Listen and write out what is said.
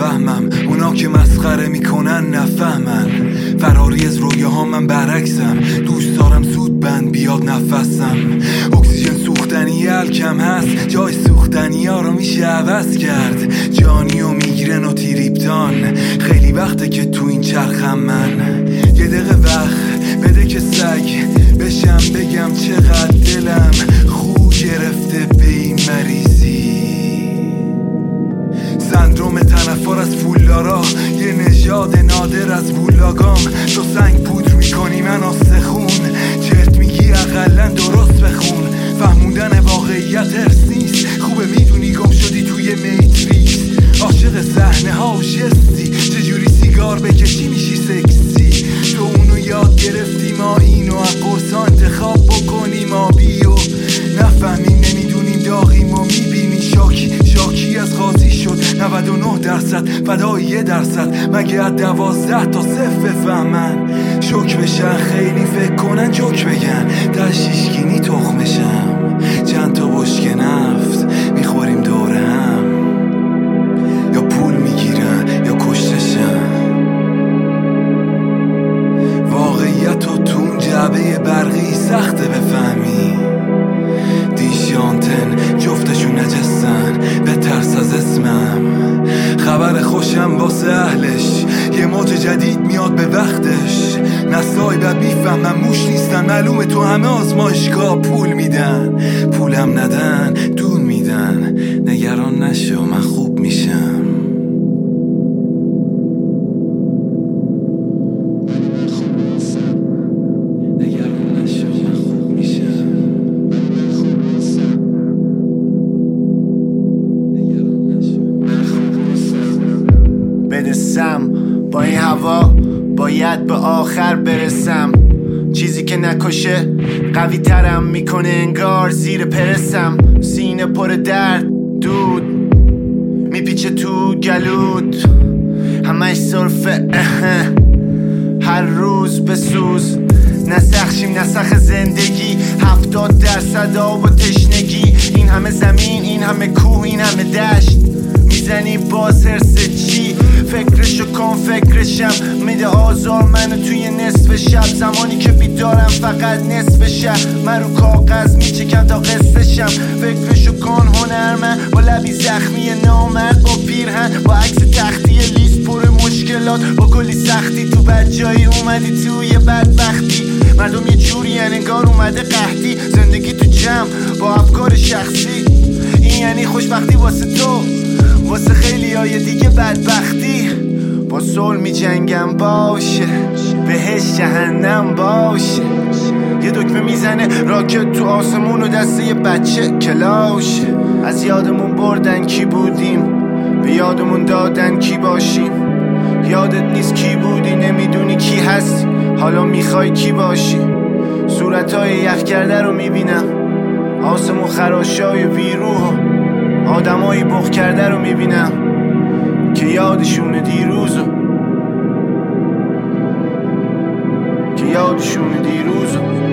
نفهمم، اونا که مسخره میکنن نفهمن. فراری از رویاها من برعکسم، دوست دارم زود بند بیاد نفسم. اکسیژن سوختنی الکم هست، جای سوختنی ها رو میشه عوض کرد. جانی و میگرن و تیریپتان، خیلی وقته که تو این چرخم من. یه دقیقه وقت بده که سگ بشم، بگم چقدر دلم خو گرفته به این مریضی. سندروم تنفر از فولارا، یه نژاد نادر از بولاگام. تو سنگ پودر میکنی من آسخون، چرت میگی اقلن درست بخون. فهموندن واقعیت ارس نیست، خوبه میدونی گم شدی توی میتریکس. عاشق صحنه ها و جستی، چجوری سیگار بکشی میشی سکسی. تو اونو یاد گرفتی، ما اینو از قرصا انتخاب بکنیم آبیو. نفهمیم نمیدونیم داغیم و میبینی شاکی از قاضی شد. 99% فدای 1%، مگه از 12 تا 0 بفهمن. شوک بشن خیلی فکر کنن جوک بگن، تشیشگینی تخمشم. چند تا بشک نفت میخوریم دوره هم، یا پول میگیرن یا کشتشن. واقعیت رو تو اون جعبه برقی سخته بفهمی. دیش آنتن جفتشون نجستن، به ترس از اسمم. خبر خوشم واسه اهلش، یه موج جدید میاد به وقتش. نسای بد میفهمم موش نیستن، معلومه تو همه آزمایشگاه پول میدن. پولم ندن دون میدن، نگران نشو من خوب میشم. بدسم با این هوا، باید به آخر برسم. چیزی که نکشه قوی ترم میکنه انگار زیر پرسم. سینه پر درد دود میپیچه تو گلود، همش صرفه هر روز بسوز. نسخشیم نسخ زندگی، 70% آب و تشنگی. این همه زمین، این همه کوه، این همه دشت، میزنی باز هرس چی؟ فکرشو کن فکرشم، میده آزار منو توی نصف شب. زمانی که بیدارم فقط نصف شب، من رو کاغذ میچکم تا قصهشم. فکرشو کن هنرمند با لبی زخمی نامرد، با پیرهن با عکس تختی لیست پر مشکلات، با کلی سختی. تو بد جایی اومدی توی بدبختی، مردم یه جوری انگار اومده قحطی. زندگی تو جمع با افکار شخصی، این یعنی خوشبختی واسه تو، واسه خیلی های دیگه بدبختی. با صلح می جنگم باشه، بهش جهنم باشه. یه دکمه میزنه راکت تو آسمون و دسته یه بچه کلاشه. از یادمون بردن کی بودیم، به یادمون دادن کی باشیم. یادت نیست کی بودی، نمیدونی کی هستی، حالا میخوای کی باشی. صورتهای یخ کرده رو میبینم، آسمون خراشای ویروح، آدمایی بغ کرده رو میبینم که یادشونه دیروزو.